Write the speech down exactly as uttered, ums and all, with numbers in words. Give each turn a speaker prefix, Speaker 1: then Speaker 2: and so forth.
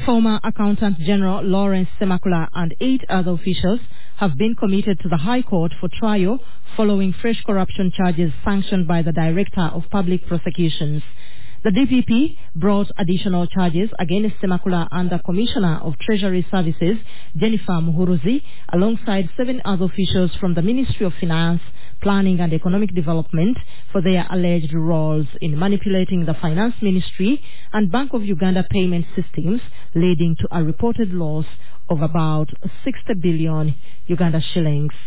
Speaker 1: Former Accountant General Lawrence Semakula and eight other officials have been committed to the High Court for trial following fresh corruption charges sanctioned by the Director of Public Prosecutions. The D P P brought additional charges against Semakula and the Commissioner of Treasury Services, Jennifer Muhuruzi, alongside seven other officials from the Ministry of Finance, Planning and Economic Development for their alleged roles in manipulating the Finance Ministry and Bank of Uganda payment systems, leading to a reported loss of about sixty billion Uganda shillings.